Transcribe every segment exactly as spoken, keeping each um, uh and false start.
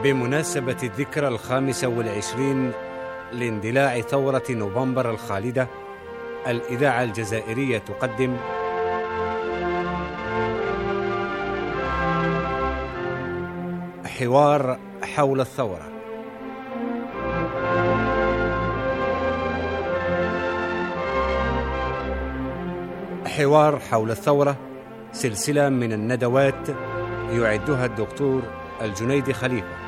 بمناسبة الذكرى الخامسة والعشرين لاندلاع ثورة نوفمبر الخالدة، الإذاعة الجزائرية تقدم حوار حول الثورة. حوار حول الثورة سلسلة من الندوات يعدها الدكتور الجنيدي خليفة.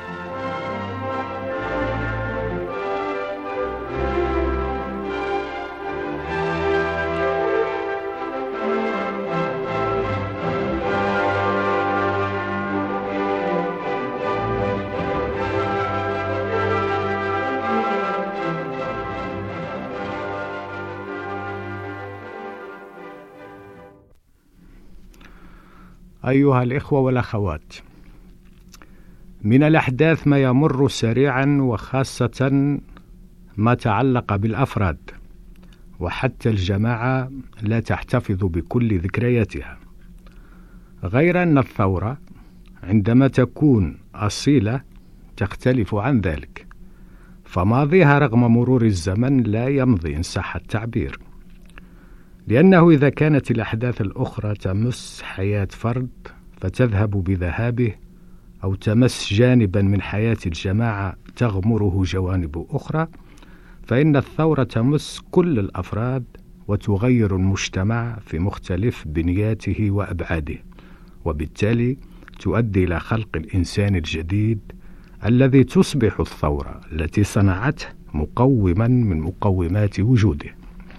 أيها الإخوة والأخوات، من الأحداث ما يمر سريعا، وخاصة ما تعلق بالأفراد، وحتى الجماعة لا تحتفظ بكل ذكرياتها، غير أن الثورة عندما تكون أصيلة تختلف عن ذلك، فماضيها رغم مرور الزمن لا يمضي إن صح التعبير، لأنه إذا كانت الأحداث الأخرى تمس حياة فرد فتذهب بذهابه، أو تمس جانبا من حياة الجماعة تغمره جوانب أخرى، فإن الثورة تمس كل الأفراد وتغير المجتمع في مختلف بنياته وأبعاده، وبالتالي تؤدي إلى خلق الإنسان الجديد الذي تصبح الثورة التي صنعته مقوما من مقومات وجوده.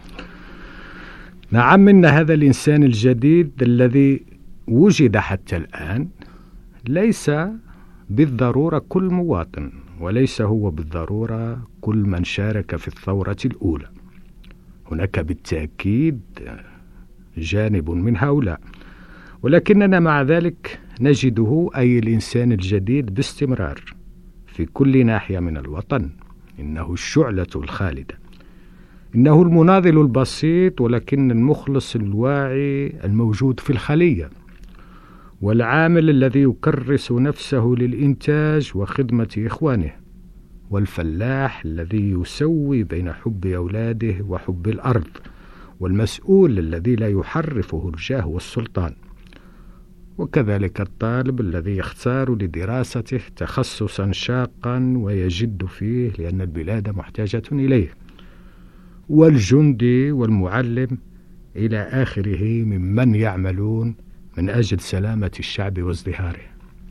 نعم، إن هذا الإنسان الجديد الذي وجد حتى الآن ليس بالضرورة كل مواطن، وليس هو بالضرورة كل من شارك في الثورة الأولى. هناك بالتأكيد جانب من هؤلاء، ولكننا مع ذلك نجده أي الإنسان الجديد باستمرار في كل ناحية من الوطن. إنه الشعلة الخالدة، إنه المناضل البسيط ولكن المخلص الواعي الموجود في الخلية، والعامل الذي يكرس نفسه للإنتاج وخدمة إخوانه، والفلاح الذي يسوي بين حب أولاده وحب الأرض، والمسؤول الذي لا يحرفه الجاه والسلطان، وكذلك الطالب الذي يختار لدراسته تخصصا شاقا ويجد فيه لأن البلاد محتاجة إليه، والجندي والمعلم إلى آخره ممن يعملون من أجل سلامة الشعب وازدهاره.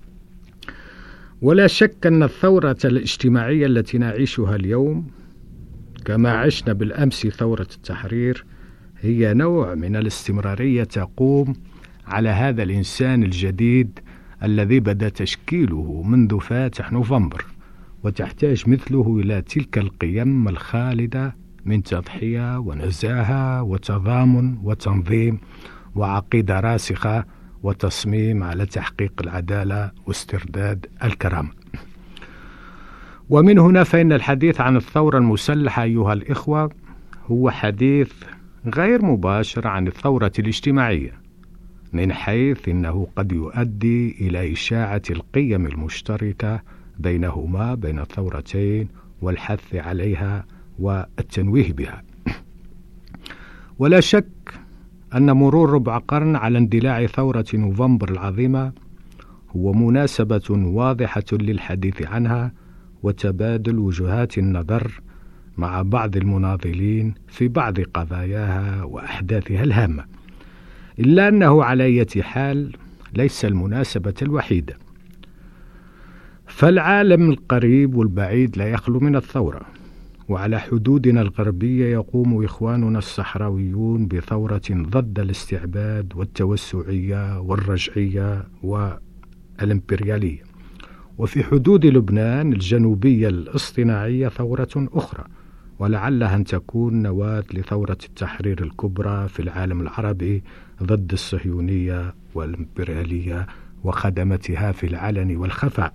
ولا شك أن الثورة الاجتماعية التي نعيشها اليوم كما عشنا بالأمس ثورة التحرير هي نوع من الاستمرارية تقوم على هذا الإنسان الجديد الذي بدأ تشكيله منذ فاتح نوفمبر، وتحتاج مثله إلى تلك القيم الخالدة من تضحية ونزاهة وتضامن وتنظيم وعقيدة راسخة وتصميم على تحقيق العدالة واسترداد الكرامة. ومن هنا فإن الحديث عن الثورة المسلحة أيها الإخوة هو حديث غير مباشر عن الثورة الاجتماعية، من حيث إنه قد يؤدي إلى إشاعة القيم المشتركة بينهما بين الثورتين والحث عليها والتنويه بها. ولا شك أن مرور ربع قرن على اندلاع ثورة نوفمبر العظيمة هو مناسبة واضحة للحديث عنها وتبادل وجهات النظر مع بعض المناضلين في بعض قضاياها وأحداثها الهامة، إلا أنه على أي حال ليس المناسبة الوحيدة، فالعالم القريب والبعيد لا يخلو من الثورة. وعلى حدودنا الغربية يقوم إخواننا الصحراويون بثورة ضد الاستعباد والتوسعية والرجعية والإمبريالية، وفي حدود لبنان الجنوبية الاصطناعية ثورة أخرى، ولعلها أن تكون نواة لثورة التحرير الكبرى في العالم العربي ضد الصهيونية والإمبريالية وخدمتها في العلن والخفاء.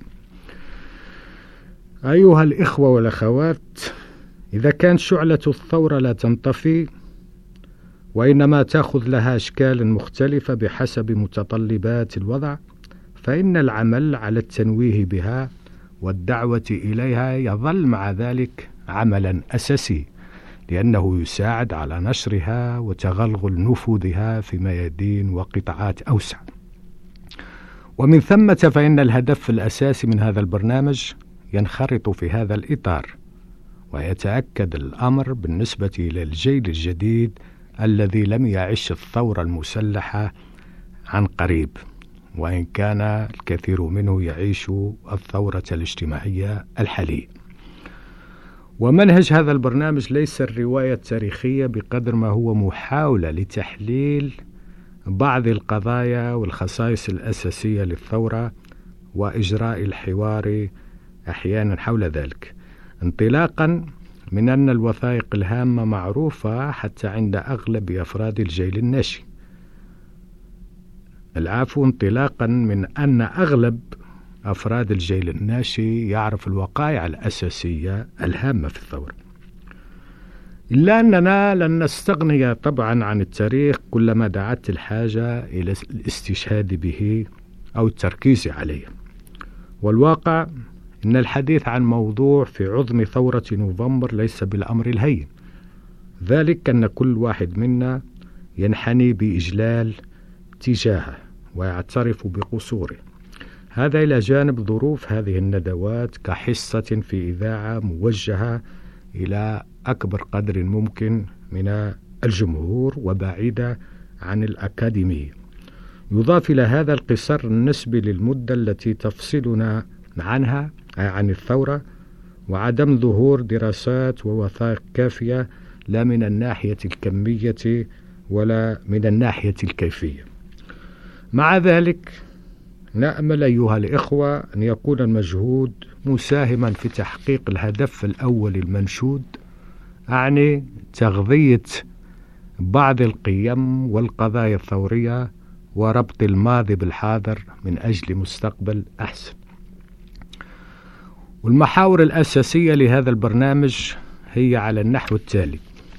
أيها الإخوة والأخوات، إذا كان شعلة الثورة لا تنطفي وإنما تأخذ لها أشكال مختلفة بحسب متطلبات الوضع، فإن العمل على التنويه بها والدعوة إليها يظل مع ذلك عملا أساسي، لأنه يساعد على نشرها وتغلغل نفوذها في ميادين وقطاعات أوسع. ومن ثم فإن الهدف الأساسي من هذا البرنامج ينخرط في هذا الإطار، ويتأكد الأمر بالنسبة إلى الجيل الجديد الذي لم يعش الثورة المسلحة عن قريب، وإن كان الكثير منه يعيش الثورة الاجتماعية الحالية. ومنهج هذا البرنامج ليس الرواية التاريخية بقدر ما هو محاولة لتحليل بعض القضايا والخصائص الأساسية للثورة وإجراء الحوار أحيانا حول ذلك، انطلاقا من أن الوثائق الهامة معروفة حتى عند أغلب أفراد الجيل الناشئ. العفو انطلاقا من أن أغلب أفراد الجيل الناشئ يعرف الوقائع الأساسية الهامة في الثورة، إلا أننا لن نستغني طبعا عن التاريخ كلما دعت الحاجة إلى الاستشهاد به أو التركيز عليه. والواقع إن الحديث عن موضوع في عظم ثورة نوفمبر ليس بالأمر الهين، ذلك أن كل واحد منا ينحني بإجلال تجاهه ويعترف بقصوره، هذا إلى جانب ظروف هذه الندوات كحصة في إذاعة موجهة إلى أكبر قدر ممكن من الجمهور وبعيدة عن الأكاديمية. يضاف إلى هذا القصر النسبي للمدة التي تفصلنا عنها أي عن الثورة، وعدم ظهور دراسات ووثائق كافية لا من الناحية الكمية ولا من الناحية الكيفية. مع ذلك نأمل أيها الإخوة أن يكون المجهود مساهما في تحقيق الهدف الأول المنشود، أعني تغذية بعض القيم والقضايا الثورية وربط الماضي بالحاضر من أجل مستقبل أحسن. والمحاور الأساسية لهذا البرنامج هي على النحو التالي: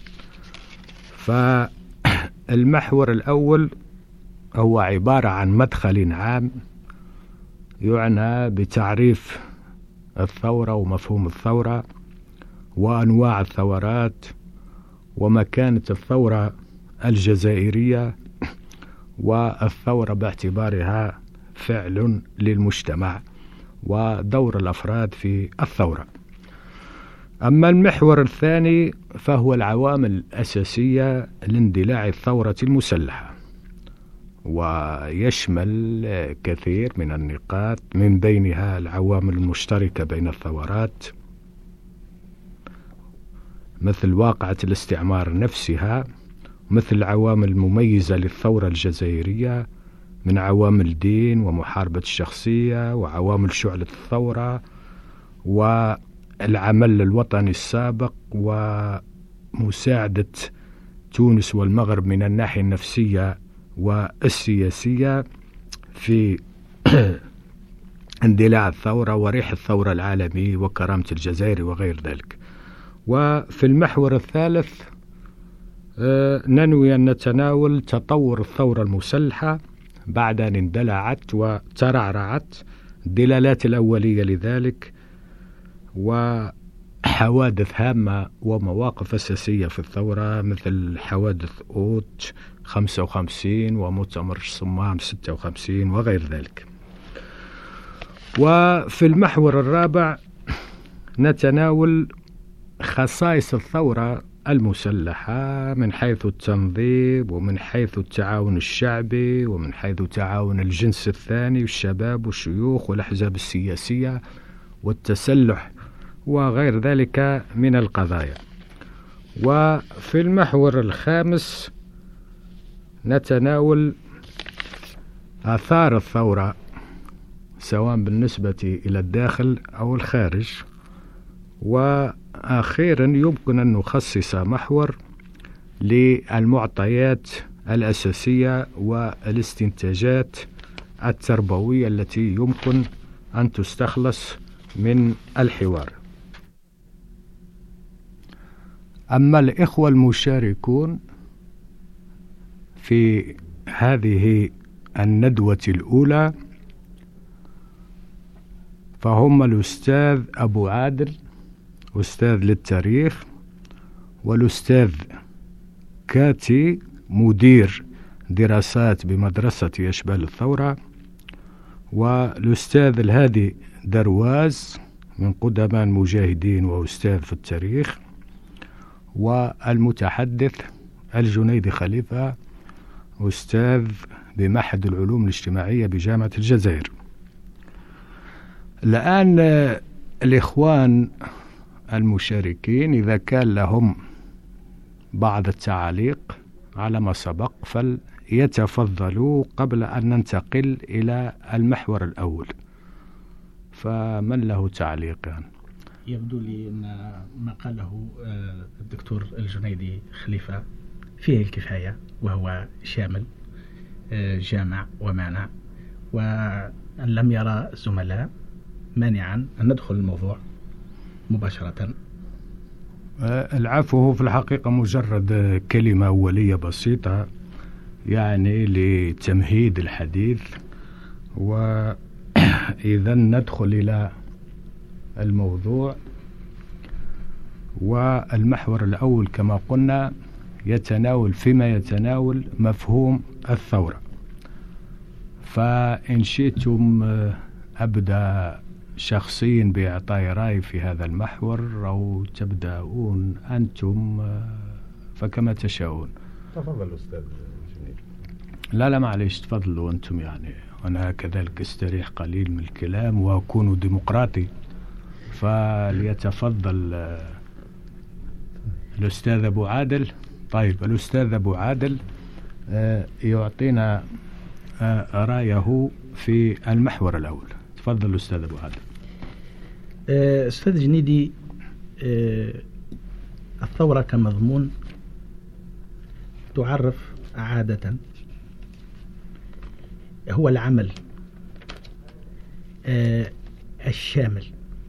فالمحور الأول هو عبارة عن مدخل عام يعنى بتعريف الثورة ومفهوم الثورة وأنواع الثورات ومكانة الثورة الجزائرية والثورة باعتبارها فعل للمجتمع ودور الأفراد في الثورة. أما المحور الثاني فهو العوامل الأساسية لاندلاع الثورة المسلحة، ويشمل كثير من النقاط من بينها العوامل المشتركة بين الثورات مثل واقعة الاستعمار نفسها، مثل العوامل المميزة للثورة الجزائرية من عوامل دين ومحاربة الشخصية وعوامل شعلة الثورة والعمل الوطني السابق ومساعدة تونس والمغرب من الناحية النفسية والسياسية في اندلاع الثورة وريح الثورة العالمي وكرامة الجزائر وغير ذلك. وفي المحور الثالث ننوي أن نتناول تطور الثورة المسلحة بعد أن اندلعت وترعرعت، الدلالات الأولية لذلك وحوادث هامة ومواقف أساسية في الثورة مثل حوادث أوت خمسة وخمسين ومؤتمر صمام ستة وخمسين وغير ذلك. وفي المحور الرابع نتناول خصائص الثورة المسلحة من حيث التنظيم ومن حيث التعاون الشعبي ومن حيث تعاون الجنس الثاني والشباب والشيوخ والأحزاب السياسية والتسلح وغير ذلك من القضايا. وفي المحور الخامس نتناول آثار الثورة سواء بالنسبة إلى الداخل أو الخارج. وأخيرا يمكن أن نخصص محور للمعطيات الأساسية والاستنتاجات التربوية التي يمكن أن تستخلص من الحوار. أما الإخوة المشاركون في هذه الندوة الأولى فهم الأستاذ أبو عادل أستاذ للتاريخ، والأستاذ كاتي مدير دراسات بمدرسة يشبال الثورة، والأستاذ الهادي درواز من قدماء المجاهدين وأستاذ في التاريخ، والمتحدث الجنيدي خليفة أستاذ بمعهد العلوم الاجتماعية بجامعة الجزائر. الآن الإخوان المشاركين إذا كان لهم بعض التعليق على ما سبق فليتفضلوا قبل أن ننتقل إلى المحور الأول. فمن له تعليق؟ يعني يبدو لي أن ما قاله الدكتور الجنيدي خليفة فيه الكفاية، وهو شامل جامع ومانع، وأن لم يرى الزملاء مانعا أن ندخل الموضوع مباشرة. العفو هو في الحقيقة مجرد كلمة أولية بسيطة يعني لتمهيد الحديث، وإذا ندخل إلى الموضوع. والمحور الأول كما قلنا يتناول فيما يتناول مفهوم الثورة. فإن شئتم أبدأ شخصيا بإعطاء رأي في هذا المحور، أو تبدأون أنتم فكما تشاءون. تفضل أستاذ جميل. لا لا معليش، تفضلوا أنتم، يعني أنا كذلك استريح قليل من الكلام وأكون ديمقراطي. فليتفضل الأستاذ أبو عادل. طيب الأستاذ أبو عادل يعطينا رأيه في المحور الأول. تفضل أستاذ أبو عادل. أستاذ جنيدي، الثورة كمضمون تعرف عادة هو العمل الشامل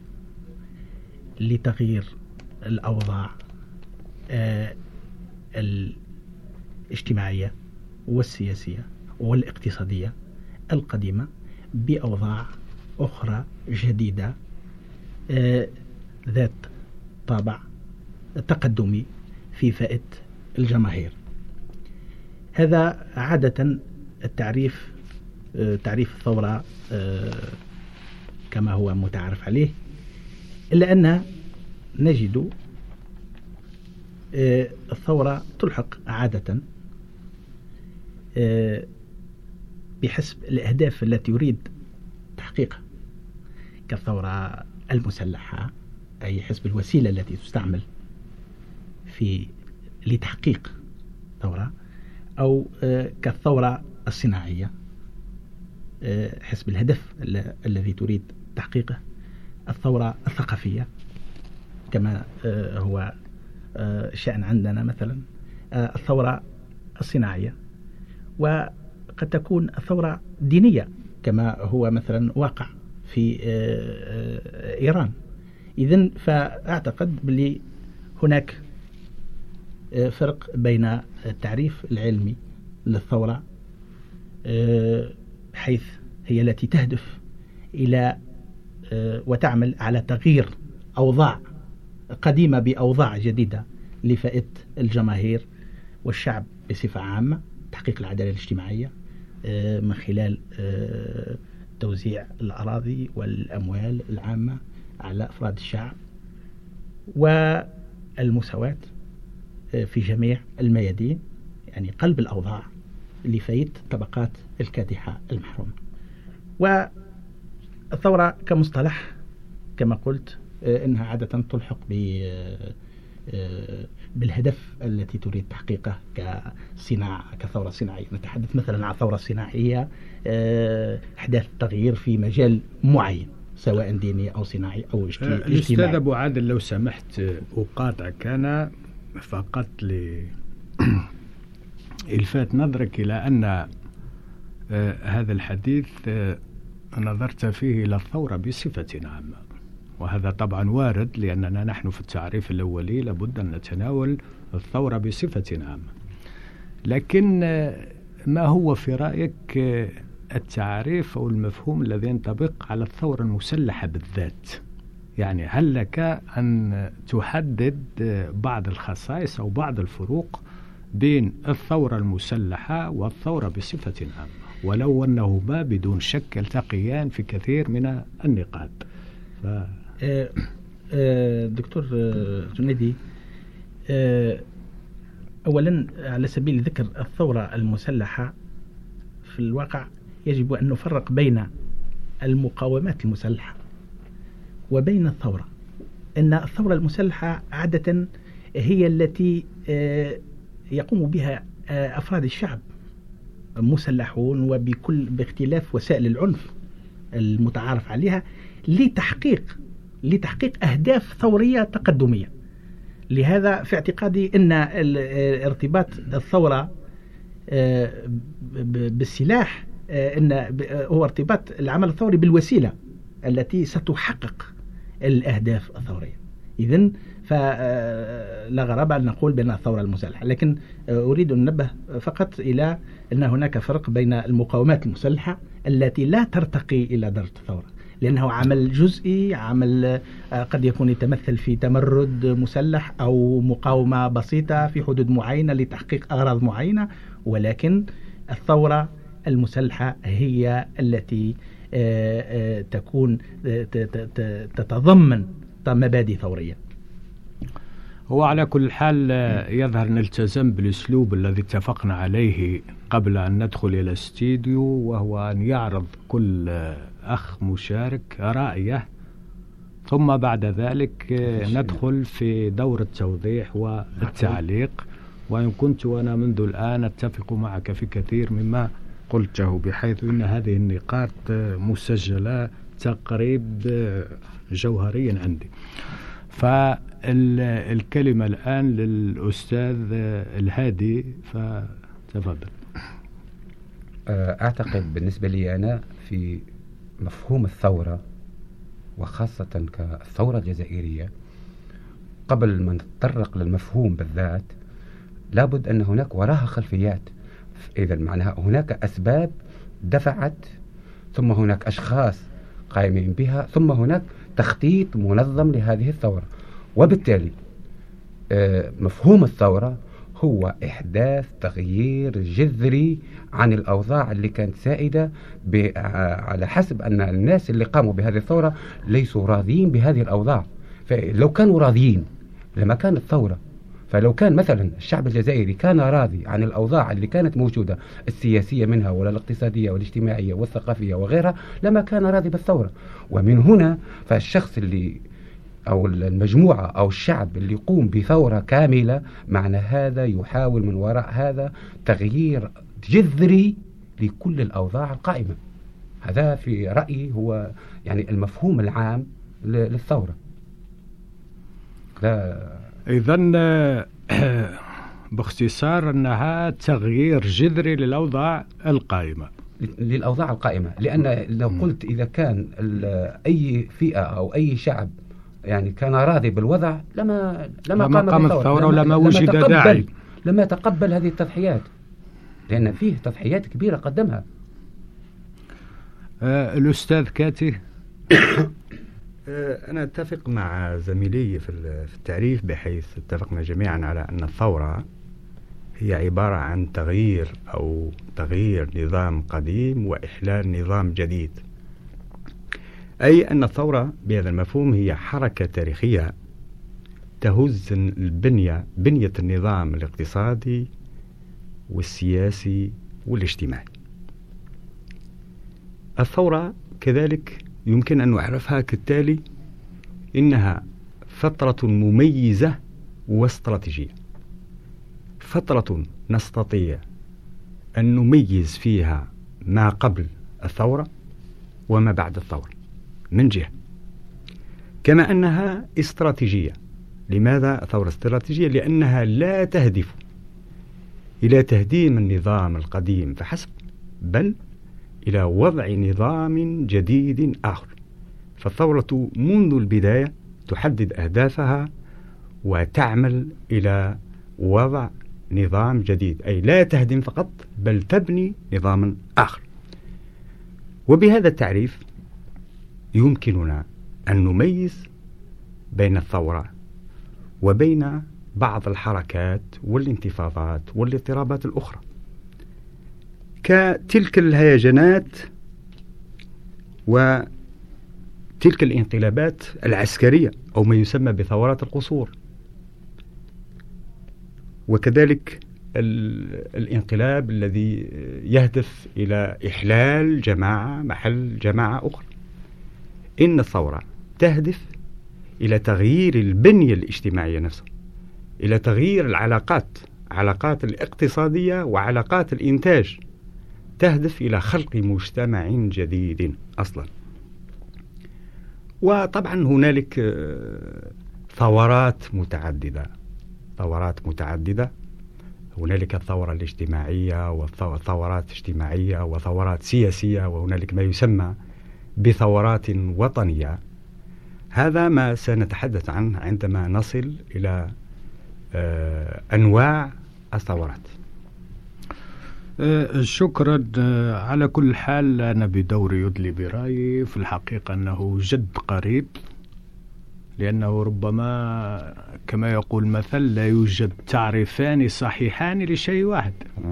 لتغيير الأوضاع الاجتماعية والسياسية والاقتصادية القديمة بأوضاع أخرى جديدة ذات طابع تقدمي في فئة الجماهير. هذا عادة التعريف تعريف الثورة كما هو متعارف عليه، إلا أن نجد الثورة تلحق عادة بحسب الأهداف التي يريد تحقيقها، كالثورة المسلحة أي حسب الوسيلة التي تستعمل في لتحقيق ثورة، أو كالثورة الصناعية حسب الهدف الذي تريد تحقيقه، الثورة الثقافية كما هو شأن عندنا مثلا الثورة الصناعية، وقد تكون الثورة دينية كما هو مثلا واقع في إيران. إذن فأعتقد بلي هناك فرق بين التعريف العلمي للثورة حيث هي التي تهدف إلى وتعمل على تغيير أوضاع قديمة بأوضاع جديدة لفئة الجماهير والشعب بصفة عامة، تحقيق العدالة الاجتماعية من خلال توزيع الأراضي والأموال العامة على أفراد الشعب، والمساواة في جميع الميادين، يعني قلب الأوضاع لفئة طبقات الكادحة المحرومة. والثورة كمصطلح كما قلت إنها عادة تلحق بالهدف التي تريد تحقيقه كصناعة، كثورة صناعية. نتحدث مثلا عن ثورة صناعية إحداث تغيير في مجال معين سواء ديني أو صناعي أو اجتماعي. الأستاذ أبو عادل لو سمحت أقاطعك أنا فقط لإلفات نظرك إلى أن آه هذا الحديث آه نظرت فيه إلى الثورة بصفة عامة، وهذا طبعا وارد لأننا نحن في التعريف الأولي لابد أن نتناول الثورة بصفة عامة. لكن آه ما هو في رأيك آه التعريف أو المفهوم الذي ينطبق على الثورة المسلحة بالذات. يعني هل لك أن تحدد بعض الخصائص أو بعض الفروق بين الثورة المسلحة والثورة بصفة عامة، ولو أنهما بدون شك يلتقيان في كثير من النقاط؟ ف... آه آه دكتور آه جنيدي، آه أولا على سبيل الذكر الثورة المسلحة في الواقع يجب أن نفرق بين المقاومات المسلحة وبين الثورة. أن الثورة المسلحة عادة هي التي يقوم بها أفراد الشعب مسلحون وبكل باختلاف وسائل العنف المتعارف عليها لتحقيق لتحقيق أهداف ثورية تقدمية. لهذا في اعتقادي أن ارتباط الثورة بالسلاح أن هو ارتباط العمل الثوري بالوسيلة التي ستحقق الأهداف الثورية. إذن فلا غرابة أن نقول بأن الثورة المسلحة، لكن أريد أن ننبه فقط إلى أن هناك فرق بين المقاومات المسلحة التي لا ترتقي إلى درجة الثورة، لأنه عمل جزئي، عمل قد يكون يتمثل في تمرد مسلح أو مقاومة بسيطة في حدود معينة لتحقيق أغراض معينة، ولكن الثورة المسلحة هي التي تكون تتضمن مبادئ ثورية. هو على كل حال يظهر نلتزم بالأسلوب الذي اتفقنا عليه قبل أن ندخل إلى الاستديو، وهو أن يعرض كل أخ مشارك رأيه، ثم بعد ذلك ندخل في دور التوضيح والتعليق. وإن كنت أنا منذ الآن أتفق معك في كثير مما قلته، بحيث أن هذه النقاط مسجلة تقريب جوهريا عندي. فالكلمة الآن للأستاذ الهادي، فتفضل. أعتقد بالنسبة لي أنا في مفهوم الثورة، وخاصة كالثورة الجزائرية، قبل ما نتطرق للمفهوم بالذات لابد أن هناك وراها خلفيات. إذا معناها هناك أسباب دفعت، ثم هناك أشخاص قائمين بها، ثم هناك تخطيط منظم لهذه الثورة. وبالتالي مفهوم الثورة هو إحداث تغيير جذري عن الأوضاع اللي كانت سائدة، على حسب أن الناس اللي قاموا بهذه الثورة ليسوا راضيين بهذه الأوضاع. فلو كانوا راضيين لما كانت ثورة. فلو كان مثلا الشعب الجزائري كان راضي عن الأوضاع اللي كانت موجودة السياسية منها ولا الاقتصادية والاجتماعية والثقافية وغيرها، لما كان راضي بالثورة. ومن هنا فالشخص اللي أو المجموعة أو الشعب اللي يقوم بثورة كاملة، معنى هذا يحاول من وراء هذا تغيير جذري لكل الأوضاع القائمة. هذا في رأيي هو يعني المفهوم العام للثورة. إذن باختصار أنها تغيير جذري للأوضاع القائمة للأوضاع القائمة لأن لو قلت إذا كان أي فئة أو أي شعب يعني كان راضي بالوضع لما لما, لما قام الثورة ولما وجد لما داعي، لما تقبل هذه التضحيات، لأن فيه تضحيات كبيرة قدمها. آه الأستاذ كاتي. أنا أتفق مع زميلي في التعريف، بحيث اتفقنا جميعا على أن الثورة هي عبارة عن تغيير أو تغيير نظام قديم وإحلال نظام جديد. أي أن الثورة بهذا المفهوم هي حركة تاريخية تهز البنية بنية النظام الاقتصادي والسياسي والاجتماعي. الثورة كذلك يمكن أن نعرفها كالتالي: إنها فترة مميزة واستراتيجية، فترة نستطيع أن نميز فيها ما قبل الثورة وما بعد الثورة من جهة، كما أنها استراتيجية. لماذا ثورة استراتيجية؟ لأنها لا تهدف إلى تهديم النظام القديم فحسب، بل إلى وضع نظام جديد آخر. فالثورة منذ البداية تحدد أهدافها وتعمل إلى وضع نظام جديد، أي لا تهدم فقط بل تبني نظاما آخر. وبهذا التعريف يمكننا أن نميز بين الثورة وبين بعض الحركات والانتفاضات والاضطرابات الأخرى، كتلك الهيجانات وتلك الانقلابات العسكرية أو ما يسمى بثورات القصور، وكذلك الانقلاب الذي يهدف إلى إحلال جماعة محل جماعة أخرى. إن الثورة تهدف إلى تغيير البنية الاجتماعية نفسها، إلى تغيير العلاقات، علاقات الاقتصادية وعلاقات الإنتاج، تهدف إلى خلق مجتمع جديد أصلا. وطبعا هنالك ثورات متعددة ثورات متعددة هنالك الثورة الاجتماعية وثورات اجتماعية وثورات سياسية، وهنالك ما يسمى بثورات وطنية. هذا ما سنتحدث عنه عندما نصل إلى أنواع الثورات. شكرا. على كل حال أنا بدوري يدلي برأيي في الحقيقة أنه جد قريب، لأنه ربما كما يقول مثل لا يوجد تعريفان صحيحان لشيء واحد.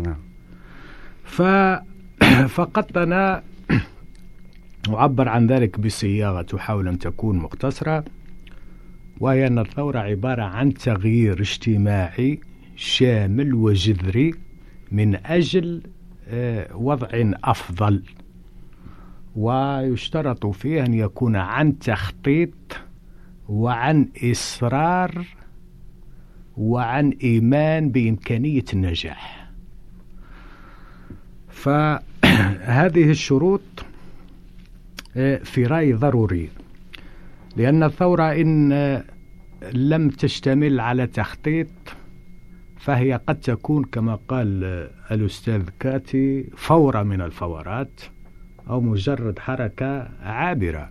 فقط أنا أعبر عن ذلك بصياغة تحاول أن تكون مختصرة، وهي أن الثورة عبارة عن تغيير اجتماعي شامل وجذري من أجل وضع أفضل، ويشترط فيه أن يكون عن تخطيط وعن إصرار وعن إيمان بإمكانية النجاح. فهذه الشروط في رأيي ضرورية، لأن الثورة إن لم تشتمل على تخطيط فهي قد تكون كما قال الأستاذ كاتي فورة من الفورات أو مجرد حركة عابرة.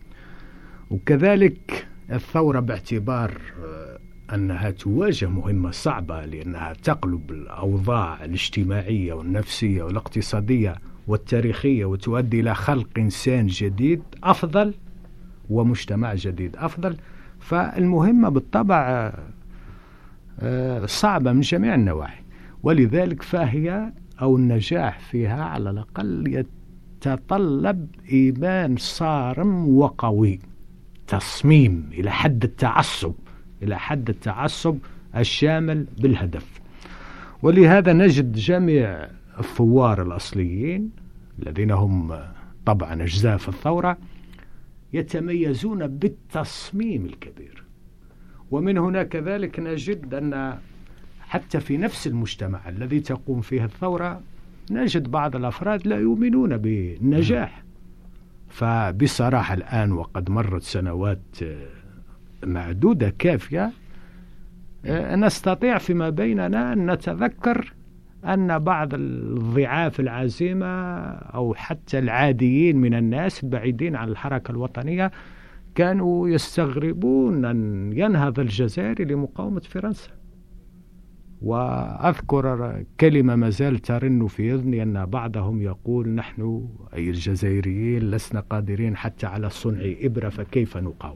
وكذلك الثورة باعتبار أنها تواجه مهمة صعبة، لأنها تقلب الأوضاع الاجتماعية والنفسية والاقتصادية والتاريخية وتؤدي إلى خلق إنسان جديد أفضل ومجتمع جديد أفضل. فالمهمة بالطبع صعبة من جميع النواحي، ولذلك فهي أو النجاح فيها على الأقل يتطلب إيمان صارم وقوي، تصميم إلى حد التعصب إلى حد التعصب الشامل بالهدف. ولهذا نجد جميع الثوار الأصليين الذين هم طبعا أجزاء في الثورة يتميزون بالتصميم الكبير. ومن هنا كذلك نجد أن حتى في نفس المجتمع الذي تقوم فيه الثورة نجد بعض الأفراد لا يؤمنون بالنجاح. فبصراحة الآن وقد مرت سنوات معدودة كافية نستطيع فيما بيننا أن نتذكر أن بعض الضعاف العزيمة أو حتى العاديين من الناس البعيدين عن الحركة الوطنية كانوا يستغربون أن ينهض الجزائر لمقاومة فرنسا. وأذكر كلمة ما زال ترن في أذني أن بعضهم يقول نحن أي الجزائريين لسنا قادرين حتى على صنع إبرة فكيف نقاوم.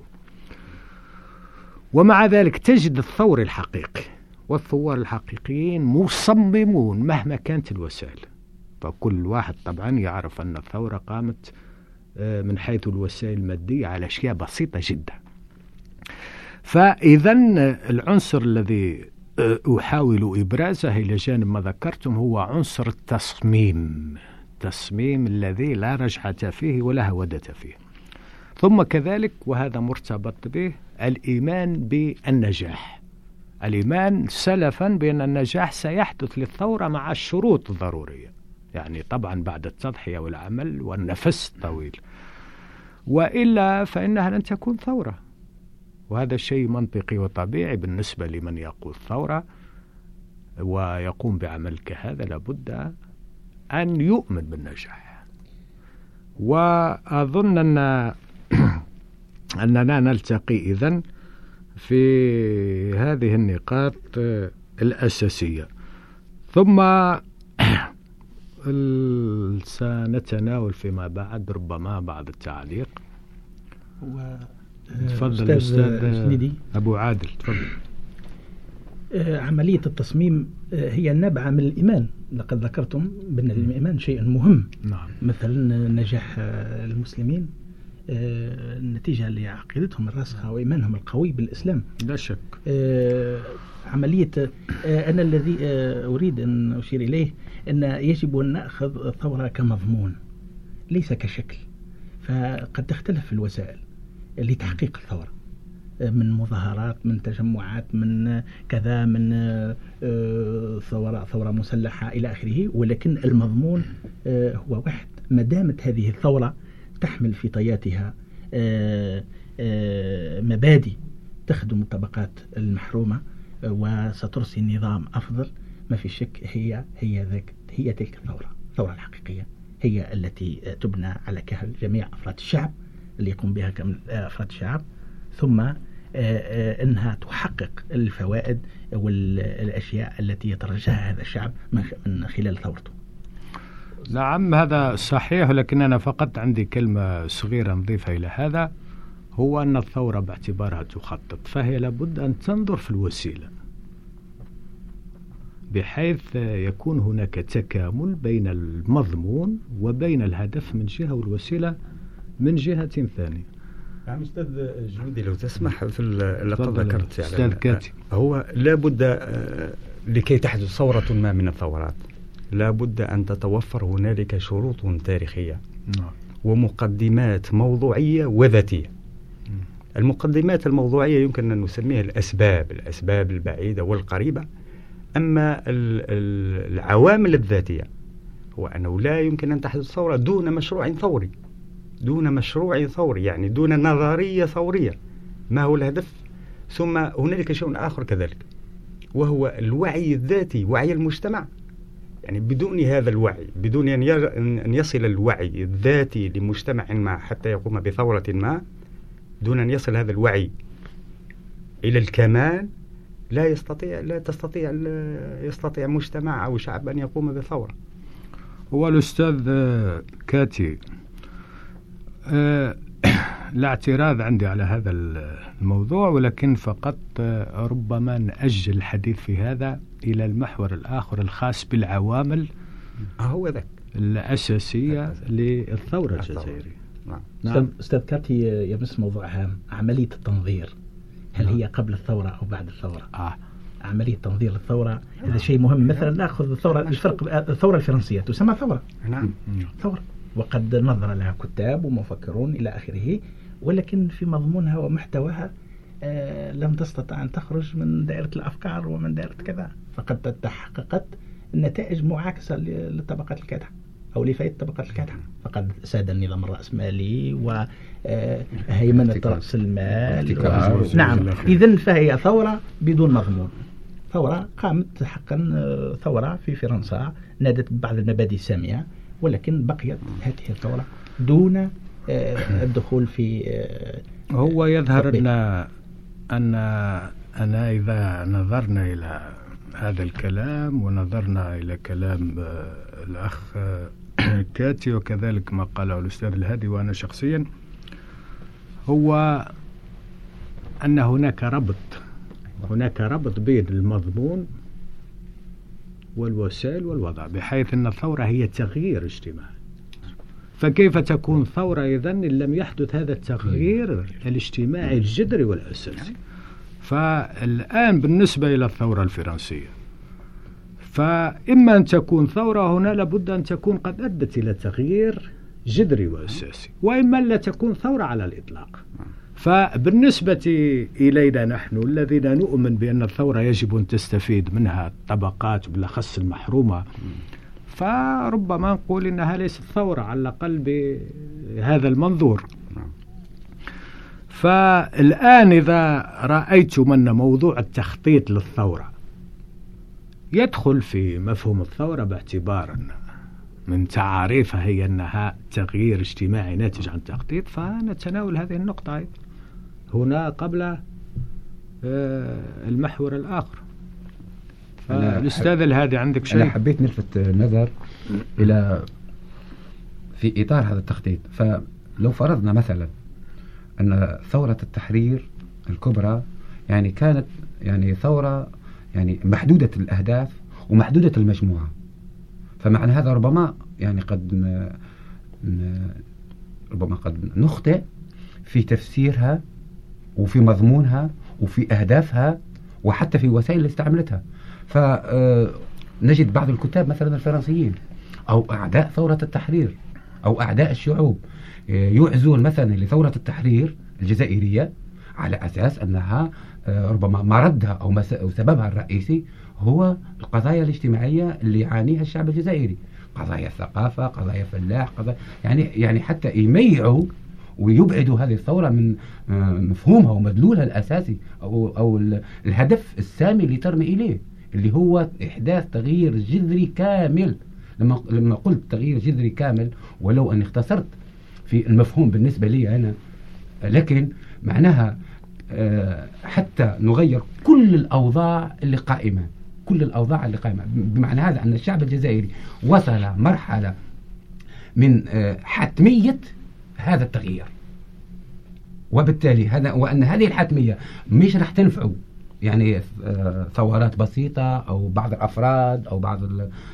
ومع ذلك تجد الثور الحقيقي والثوار الحقيقيين مصممون مهما كانت الوسائل. فكل واحد طبعا يعرف أن الثورة قامت من حيث الوسائل المادية على أشياء بسيطة جدا. فإذا العنصر الذي أحاول إبرازه إلى جانب ما ذكرتم هو عنصر التصميم، تصميم الذي لا رجعة فيه ولا هودة فيه. ثم كذلك وهذا مرتبط به الإيمان بالنجاح، الإيمان سلفا بأن النجاح سيحدث للثورة مع الشروط الضرورية، يعني طبعا بعد التضحية والعمل والنفس الطويل، وإلا فإنها لن تكون ثورة. وهذا شيء منطقي وطبيعي بالنسبة لمن يقود ثورة ويقوم بعمل كهذا، لابد أن يؤمن بالنجاح. وأظن أن أننا نلتقي إذن في هذه النقاط الأساسية. ثم سنتناول فيما بعد ربما بعض التعليق. و... تفضل أستاذ أبو عادل، تفضل. عملية التصميم هي نابعة من الإيمان. لقد ذكرتم بأن الإيمان شيء مهم. نعم. مثلا نجاح المسلمين نتيجة لعقيدتهم الراسخة وإيمانهم القوي بالإسلام. لا شك. عملية أنا الذي أريد أن أشير إليه أن يجب أن نأخذ الثورة كمضمون ليس كشكل. فقد تختلف الوسائل لتحقيق الثورة، من مظاهرات، من تجمعات، من كذا، من ثورة ثورة مسلحة إلى آخره، ولكن المضمون هو واحد. ما دامت هذه الثورة تحمل في طياتها مبادئ تخدم الطبقات المحرومة وسترسي نظام أفضل، ما في شك هي هي ذاك هي تلك الثورة. الثورة الحقيقية هي التي تبنى على كهل جميع أفراد الشعب، اللي يقوم بها كامل أفراد الشعب، ثم أنها تحقق الفوائد والأشياء التي يترجاها هذا الشعب من خلال ثورته. نعم هذا صحيح، لكن أنا فقط عندي كلمة صغيرة نضيفها إلى هذا، هو أن الثورة باعتبارها تخطط فهي لابد أن تنظر في الوسيلة بحيث يكون هناك تكامل بين المضمون وبين الهدف من جهة والوسيلة من جهة ثانية. نعم أستاذ جنودي لو تسمح في لقد ذكرت أستاذ كاتي، هو لابد لكي تحدث ثورة ما من الثورات لابد أن تتوفر هنالك شروط تاريخية ومقدمات موضوعية وذاتية. المقدمات الموضوعية يمكن أن نسميها الأسباب الأسباب البعيدة والقريبة، أما العوامل الذاتية هو أنه لا يمكن أن تحدث ثورة دون مشروع ثوري، دون مشروع ثوري يعني دون نظرية ثورية. ما هو الهدف؟ ثم هنالك شيء آخر كذلك وهو الوعي الذاتي، وعي المجتمع. يعني بدون هذا الوعي، بدون أن يصل الوعي الذاتي لمجتمع ما حتى يقوم بثورة ما، دون أن يصل هذا الوعي إلى الكمال، لا يستطيع لا تستطيع يستطيع مجتمع أو شعب أن يقوم بثورة. هو الأستاذ كاتي لا اعتراض عندي على هذا الموضوع، ولكن فقط ربما نأجل الحديث في هذا إلى المحور الآخر الخاص بالعوامل هو ذاك الأساسية للثورة الجزائرية. نعم. أستاذ كاتي يمس موضوع هام، عملية التنظير، هل هي قبل الثورة أو بعد الثورة؟ آه. عملية تنظير الثورة هذا شيء مهم. مثلا نأخذ الثورة الفرق الثورة الفرنسية تسمى ثورة. نعم. ثورة، وقد نظر لها كتاب ومفكرون إلى آخره، ولكن في مضمونها ومحتواها آه لم تستطع أن تخرج من دائرة الأفكار ومن دائرة كذا، فقد تحققت النتائج معاكسة للطبقات الكادحة أو لفئة الطبقات الكادحة. فقد ساد النظام الرأسمالي وهيمنة رأس المال و... نعم. إذن فهي ثورة بدون مضمون، ثورة قامت حقا ثورة في فرنسا نادت ببعض المبادئ السامية، ولكن بقيت هذه الثورة دون الدخول في هو يظهر أن أن أنا إذا نظرنا إلى هذا الكلام ونظرنا إلى كلام الأخ كاتي وكذلك ما قاله الأستاذ الهادي وأنا شخصيا، هو أن هناك ربط هناك ربط بين المضمون والوسائل والوضع، بحيث أن الثورة هي تغيير اجتماعي. فكيف تكون ثورة إذن إن لم يحدث هذا التغيير الاجتماعي الجذري والأساسي؟ فالآن بالنسبة إلى الثورة الفرنسية، فإما أن تكون ثورة هنا لابد أن تكون قد أدت إلى تغيير جذري وأساسي، وإما لا تكون ثورة على الإطلاق. فبالنسبة إلينا نحن الذين نؤمن بأن الثورة يجب أن تستفيد منها الطبقات وبالأخص المحرومة، فربما نقول إنها ليست ثورة على الأقل بهذا المنظور. فالآن إذا رأيتم أن موضوع التخطيط للثورة يدخل في مفهوم الثورة باعتبار من تعاريفها هي أنها تغيير اجتماعي ناتج عن تخطيط، فنتناول هذه النقطة أيضا هنا قبل المحور الآخر. الأستاذ الهادي عندك شيء؟ أنا حبيت نلفت النظر إلى في إطار هذا التخطيط. فلو فرضنا مثلا أن ثورة التحرير الكبرى يعني كانت يعني ثورة يعني محدودة الأهداف ومحدودة المجموعة، فمعنى هذا ربما يعني قد ن... ن... ربما قد نخطئ في تفسيرها وفي مضمونها وفي أهدافها وحتى في وسائل اللي استعملتها. فنجد بعض الكتاب مثلا الفرنسيين أو أعداء ثورة التحرير أو أعداء الشعوب يعزون مثلا لثورة التحرير الجزائرية على أساس أنها ربما مردها أو سببها الرئيسي هو القضايا الاجتماعية اللي يعانيها الشعب الجزائري، قضايا الثقافة، قضايا فلاح، قضايا يعني يعني حتى يميعوا ويبعدوا هذه الثورة من مفهومها ومدلولها الأساسي أو أو الهدف السامي اللي ترمي إليه، اللي هو إحداث تغيير جذري كامل. لما لما قلت تغيير جذري كامل، ولو أني اختصرت في المفهوم بالنسبة لي أنا، لكن معناها حتى نغير كل الأوضاع اللي قائمة، كل الأوضاع اللي قائمة. بمعنى هذا أن الشعب الجزائري وصل مرحلة من حتمية هذا التغيير، وبالتالي هذا وأن هذه الحتمية مش راح تنفعه يعني ثورات بسيطة أو بعض الأفراد أو بعض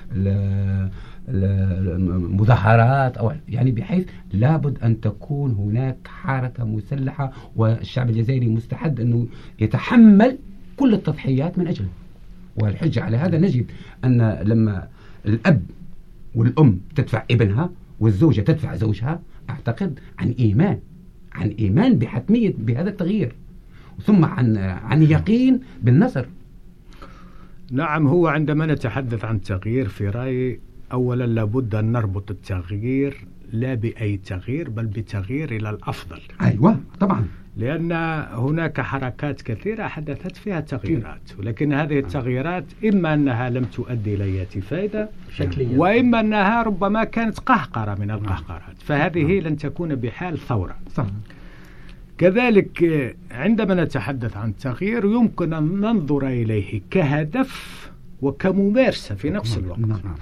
المظاهرات، أو يعني بحيث لابد أن تكون هناك حركة مسلحة، والشعب الجزائري مستعد أنه يتحمل كل التضحيات من أجله. والحجة على هذا نجد أن لما الأب والأم تدفع ابنها والزوجة تدفع زوجها، أعتقد عن إيمان عن إيمان بحتمية بهذا التغيير، ثم عن عن يقين بالنصر. نعم، هو عندما نتحدث عن التغيير في رأيي أولا لابد أن نربط التغيير لا بأي تغيير بل بتغيير إلى الأفضل. أيوة طبعا، لأن هناك حركات كثيرة حدثت فيها تغييرات، ولكن هذه التغييرات إما أنها لم تؤدي إلى أي فائدة وإما أنها ربما كانت قهقرة من القهقرات، فهذه لن تكون بحال ثورة. صح. كذلك عندما نتحدث عن التغيير يمكن أن ننظر إليه كهدف وكممارسة في نفس الوقت.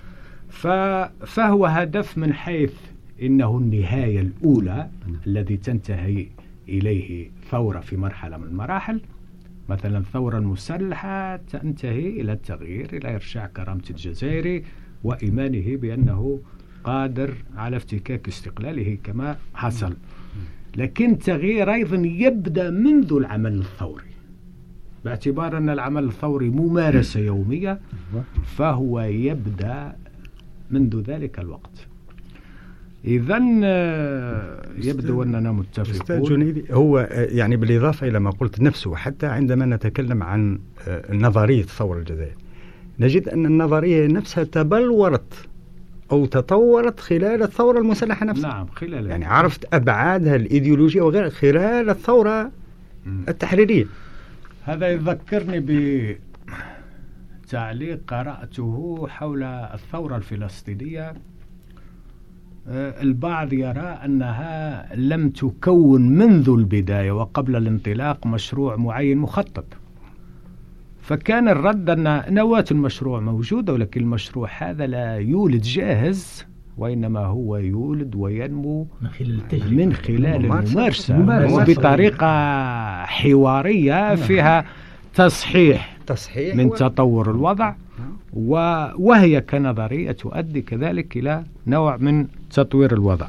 فهو هدف من حيث إنه النهاية الأولى الذي تنتهي إليه ثورة في مرحلة من المراحل. مثلا الثورة المسلحة تنتهي إلى التغيير، إلى إرجاع كرامة الجزائري وإيمانه بأنه قادر على افتكاك استقلاله كما حصل. لكن التغيير أيضا يبدأ منذ العمل الثوري، باعتبار أن العمل الثوري ممارسة يومية، فهو يبدأ منذ ذلك الوقت. إذن يبدو أننا متفقون. أستاذ جنيدي، هو يعني بالإضافة إلى ما قلت نفسه، حتى عندما نتكلم عن نظرية الثورة الجزائرية نجد أن النظرية نفسها تبلورت أو تطورت خلال الثورة المسلحة نفسها. نعم، خلال يعني عرفت أبعادها الإيديولوجية وغير خلال الثورة التحريرية. هذا يذكرني بتعليق قرأته حول الثورة الفلسطينية. البعض يرى أنها لم تكون منذ البداية وقبل الانطلاق مشروع معين مخطط، فكان الرد أن نواة المشروع موجودة، ولكن المشروع هذا لا يولد جاهز، وإنما هو يولد وينمو من خلال الممارسة وبطريقة حوارية فيها تصحيح, تصحيح من تطور الوضع، وهي كنظرية تؤدي كذلك إلى نوع من تطوير الوضع.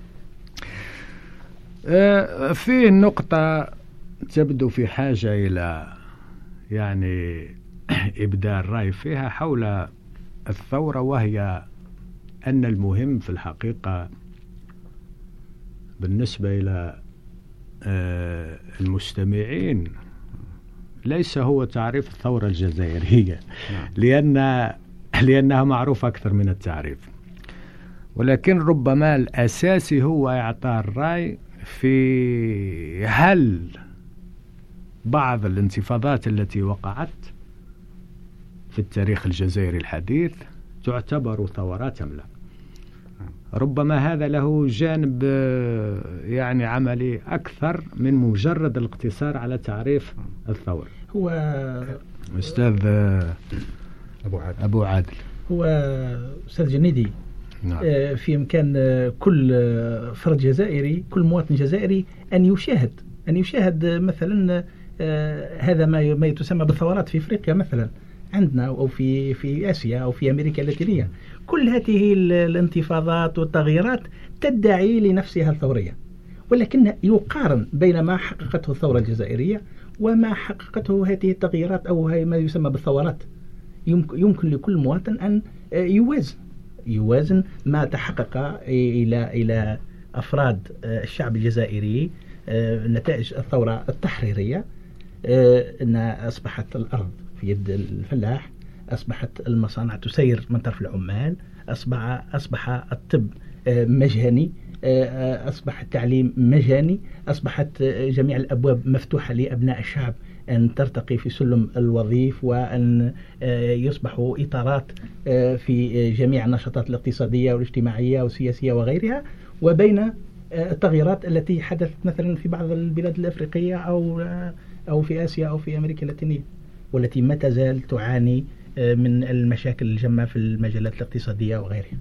في النقطة تبدو في حاجة إلى يعني إبداء الرأي فيها حول الثورة، وهي أن المهم في الحقيقة بالنسبة إلى المستمعين ليس هو تعريف الثورة الجزائرية، لأن لأنها معروفة أكثر من التعريف، ولكن ربما الأساسي هو إعطاء الرأي في هل بعض الانتفاضات التي وقعت في التاريخ الجزائري الحديث تعتبر ثورات أم لا. ربما هذا له جانب يعني عملي أكثر من مجرد الاقتصار على تعريف الثورة. هو أستاذ أبو عادل. أبو عادل. هو أستاذ جنيدي، نعم. في إمكان كل فرد جزائري، كل مواطن جزائري أن يشاهد أن يشاهد مثلا هذا ما ما تسمى بالثورات في أفريقيا مثلا عندنا، أو في في آسيا أو في أمريكا اللاتينية. كل هذه الانتفاضات والتغييرات تدعي لنفسها الثورية، ولكن يقارن بين ما حققته الثورة الجزائرية وما حققته هذه التغييرات أو ما يسمى بالثورات. يمكن لكل مواطن أن يوازن يوازن ما تحقق إلى إلى أفراد الشعب الجزائري نتائج الثورة التحريرية، أن أصبحت الأرض في يد الفلاح، أصبحت المصانع تسير من طرف العمال، أصبح أصبح الطب مجاني، أصبح التعليم مجاني، أصبحت جميع الأبواب مفتوحة لأبناء الشعب أن ترتقي في سلم الوظيف، وأن يصبحوا إطارات في جميع النشاطات الاقتصادية والاجتماعية والسياسية وغيرها. وبين التغييرات التي حدثت مثلا في بعض البلاد الأفريقية أو أو في آسيا أو في أمريكا اللاتينية، والتي ما تزال تعاني من المشاكل الجمة في المجالات الاقتصادية وغيرها.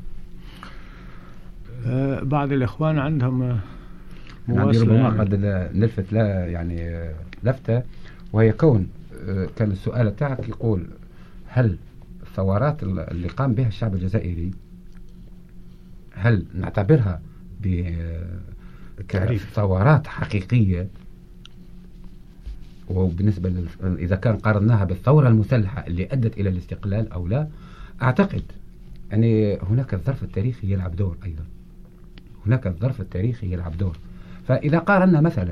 بعض الإخوان عندهم ربما قد نلفت لا يعني لفتة، وهي كون كان السؤال تاعك يقول هل الثورات اللي قام بها الشعب الجزائري هل نعتبرها بثورات حقيقية، وبالنسبة لل... إذا كان قارناها بالثورة المسلحة اللي أدت إلى الاستقلال أو لا. أعتقد يعني هناك الظرف التاريخي يلعب دور أيضا، هناك الظرف التاريخي يلعب دور. فإذا قارنا مثلا،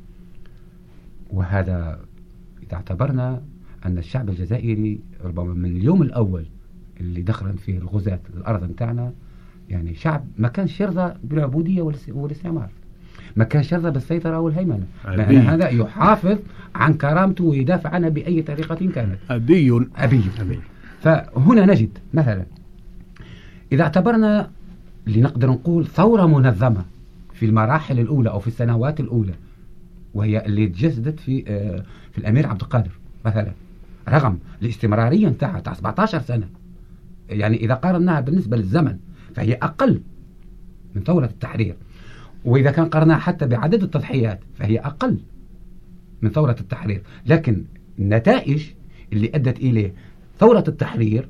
وهذا إذا اعتبرنا أن الشعب الجزائري ربما من اليوم الأول اللي دخل فيه الغزاة الأرض متاعنا، يعني شعب ما كانش يرضى بالعبودية والاستعمار، ما كانش يرضى بالسيطرة والهيمنة، لأن هذا يحافظ عن كرامته ويدافع عنها بأي طريقة كانت. أبي أبي, أبي. فهنا نجد مثلا إذا اعتبرنا لنقدر نقول ثورة منظمة في المراحل الأولى أو في السنوات الأولى، وهي اللي تجسدت في في الأمير عبد القادر مثلا، رغم الاستمرارية نتاعها تاع سبعة عشر سنة، يعني إذا قارناها بالنسبة للزمن فهي أقل من ثورة التحرير، وإذا كان قارناها حتى بعدد التضحيات فهي أقل من ثورة التحرير، لكن النتائج اللي أدت إليه ثورة التحرير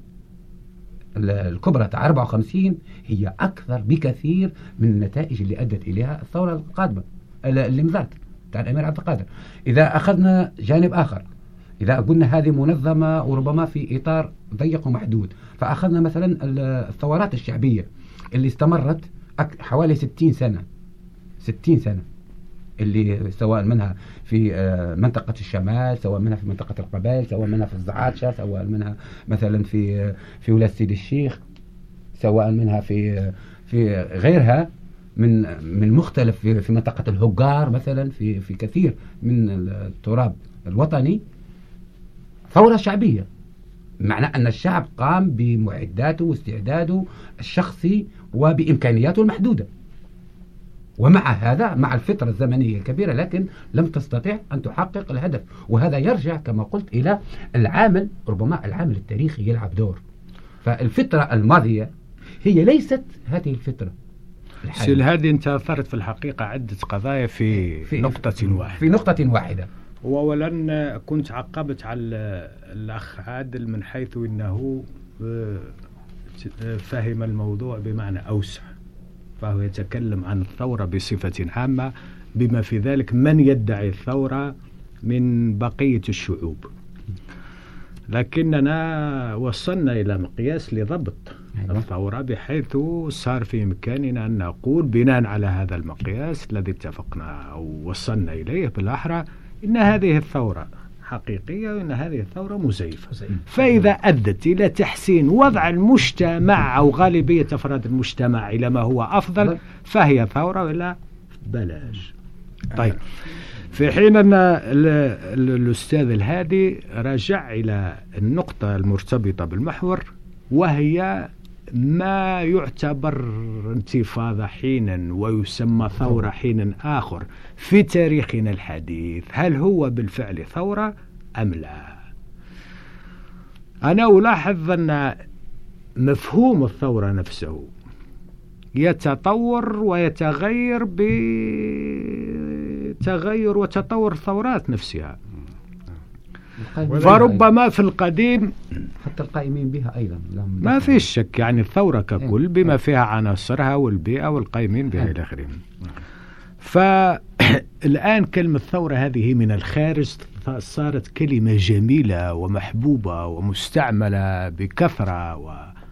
الكبرى تاع أربعة وخمسين هي أكثر بكثير من النتائج اللي أدت إليها الثورة القادمة اللي مضت تاع الأمير عبد القادر. إذا أخذنا جانب آخر، إذا قلنا هذه منظمة وربما في إطار ضيق ومحدود، فأخذنا مثلا الثورات الشعبية اللي استمرت حوالي ستين سنة ستين سنة، اللي سواء منها في منطقة الشمال، سواء منها في منطقة القبائل، سواء منها في الزعاتشة، سواء منها مثلا في في ولاية سيد الشيخ، سواء منها في في غيرها من من مختلف في, في منطقة الهجار مثلا، في في كثير من التراب الوطني. ثورة شعبية معنى أن الشعب قام بمعداته واستعداده الشخصي وبإمكانياته المحدودة، ومع هذا مع الفترة الزمنية الكبيرة لكن لم تستطيع أن تحقق الهدف. وهذا يرجع كما قلت إلى العامل، ربما العامل التاريخي يلعب دور. فالفترة الماضية هي ليست هذه الفترة. سيل هذه انت أثرت في الحقيقة عدة قضايا في, في نقطة واحدة في نقطة واحدة وأولا كنت عقبت على الأخ عادل من حيث أنه فهم الموضوع بمعنى أوسع، فهو يتكلم عن الثورة بصفة عامة بما في ذلك من يدعي الثورة من بقية الشعوب، لكننا وصلنا إلى مقياس لضبط الثورة بحيث صار في إمكاننا أن نقول بناء على هذا المقياس الذي اتفقنا أو وصلنا إليه بالأحرى إن هذه الثورة حقيقية وإن هذه الثورة مزيفة. فإذا أدت إلى تحسين وضع المجتمع أو غالبية أفراد المجتمع إلى ما هو أفضل فهي ثورة ولا بلاش. طيب، في حين أن الأستاذ الهادي رجع إلى النقطة المرتبطة بالمحور، وهي ما يعتبر انتفاضة حينا ويسمى ثورة حينا آخر في تاريخنا الحديث، هل هو بالفعل ثورة أم لا؟ أنا ألاحظ أن مفهوم الثورة نفسه يتطور ويتغير بتغير وتطور الثورات نفسها. فربما في القديم حتى القائمين بها أيضا ما فيش شك، يعني الثورة ككل بما فيها عناصرها والبيئة والقائمين بها إلى آخره. فالآن كلمة ثورة هذه من الخارج صارت كلمة جميلة ومحبوبة ومستعملة بكثرة، و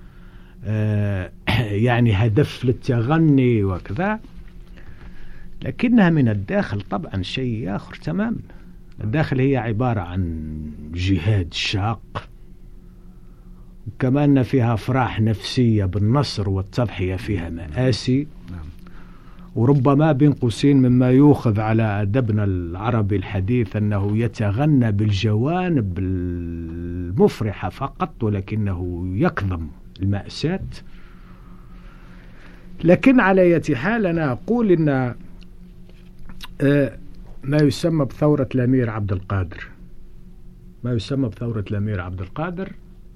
يعني هدف للتغني وكذا، لكنها من الداخل طبعا شيء آخر تماما. الداخل هي عبارة عن جهاد شاق، كمان فيها أفراح نفسية بالنصر والتضحية، فيها مآسي، وربما بين قوسين مما يؤخذ على أدبنا العربي الحديث أنه يتغنى بالجوانب المفرحة فقط ولكنه يكظم المأساة. لكن على أي حال أنا أقول أن ما يسمى بثورة الأمير عبد القادر ما يسمى بثورة الأمير عبد القادر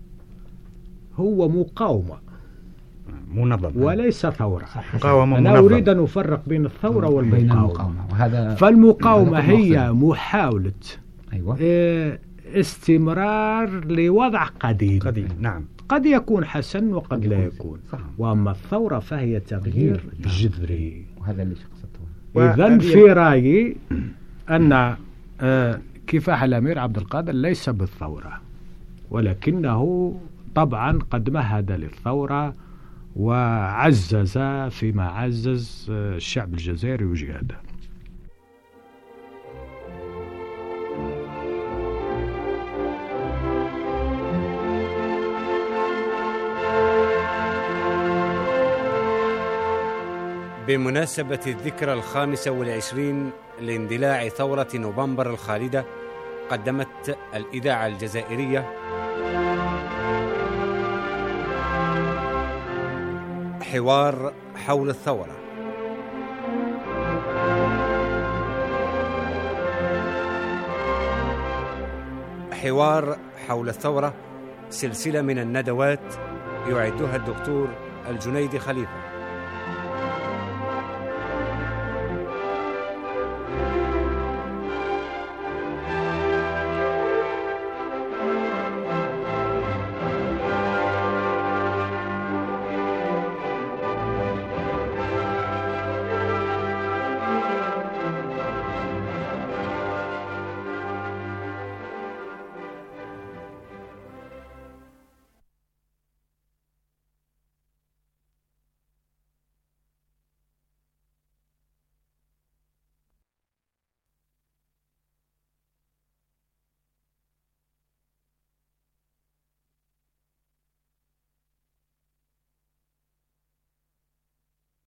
هو مقاومة منظمة وليس ثورة. مقاومة أنا منظمة. أريد أن أفرق بين الثورة والمقاومة. وهذا فالمقاومة هي محاولة أيوة. استمرار لوضع قديم. قديم نعم، قد يكون حسن وقد لا يكون. صح. وأما الثورة فهي تغيير جذري. وهذا اللي قصدته. إذن في رأيي أن كفاح الأمير عبد القادر ليس بالثورة، ولكنه طبعا قد مهد للثورة وعزز فيما عزز الشعب الجزائري وجهاده. بمناسبة الذكرى الخامسة والعشرين لاندلاع ثورة نوفمبر الخالدة، قدمت الإذاعة الجزائرية حوار حول الثورة. حوار حول الثورة سلسلة من الندوات يعدها الدكتور الجنيدي خليفة.